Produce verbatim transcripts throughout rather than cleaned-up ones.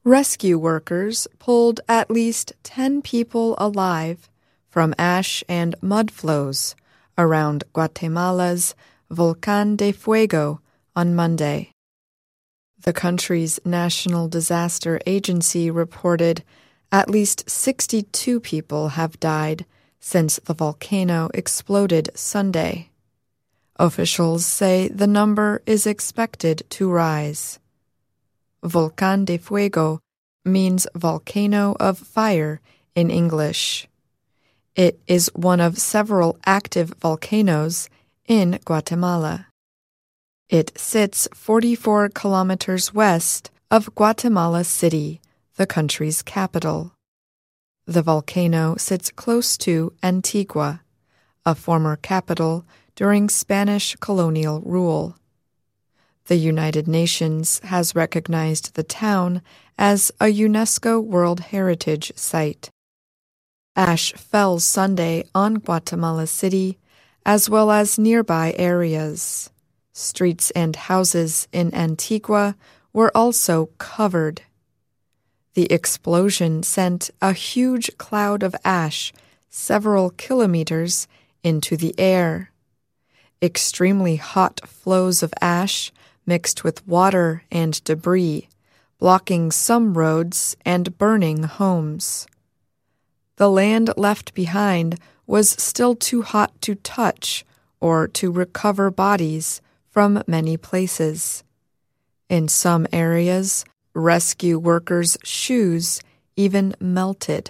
Rescue workers pulled at least ten people alive from ash and mud flows around Guatemala's Volcán de Fuego on Monday. The country's National Disaster Agency reported at least sixty-two people have died since the volcano exploded Sunday. Officials say the number is expected to rise. Volcán de Fuego means volcano of fire in English. It is one of several active volcanoes in Guatemala. It sits forty-four kilometers west of Guatemala City, the country's capital. The volcano sits close to Antigua, a former capital during Spanish colonial rule. The United Nations has recognized the town as a UNESCO World Heritage Site. Ash fell Sunday on Guatemala City, as well as nearby areas. Streets and houses in Antigua were also covered. The explosion sent a huge cloud of ash several kilometers into the air. Extremely hot flows of ash mixed with water and debris, blocking some roads and burning homes. The land left behind was still too hot to touch or to recover bodies from many places. In some areas, rescue workers' shoes even melted.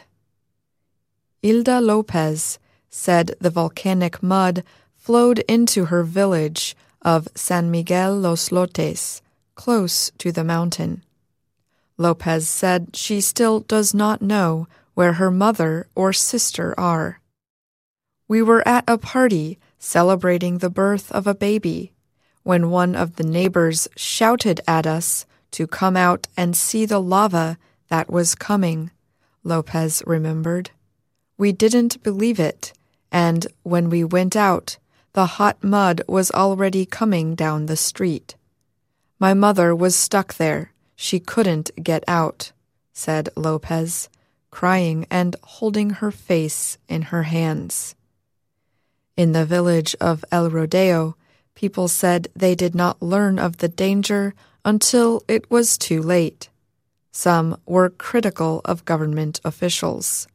Hilda Lopez said the volcanic mud flowed into her village of San Miguel Los Lotes, close to the mountain. Lopez said she still does not know where her mother or sister are. We were at a party celebrating the birth of a baby when one of the neighbors shouted at us to come out and see the lava that was coming, Lopez remembered. We didn't believe it, and when we went out, the hot mud was already coming down the street. My mother was stuck there. She couldn't get out, said Lopez, crying and holding her face in her hands. In the village of El Rodeo, people said they did not learn of the danger until it was too late. Some were critical of government officials.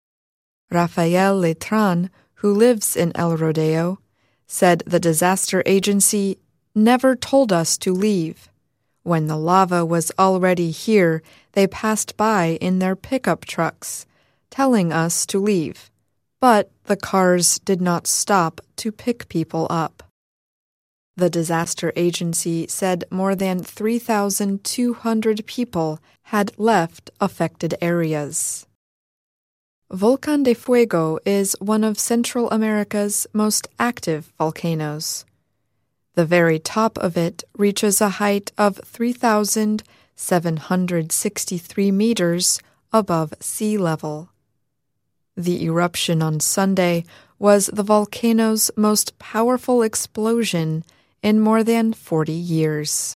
Rafael Letran, who lives in El Rodeo, said the disaster agency never told us to leave. When the lava was already here, they passed by in their pickup trucks, telling us to leave, but the cars did not stop to pick people up. The disaster agency said more than three thousand two hundred people had left affected areas. Volcán de Fuego is one of Central America's most active volcanoes. The very top of it reaches a height of three thousand seven hundred sixty-three meters above sea level. The eruption on Sunday was the volcano's most powerful explosion in more than forty years.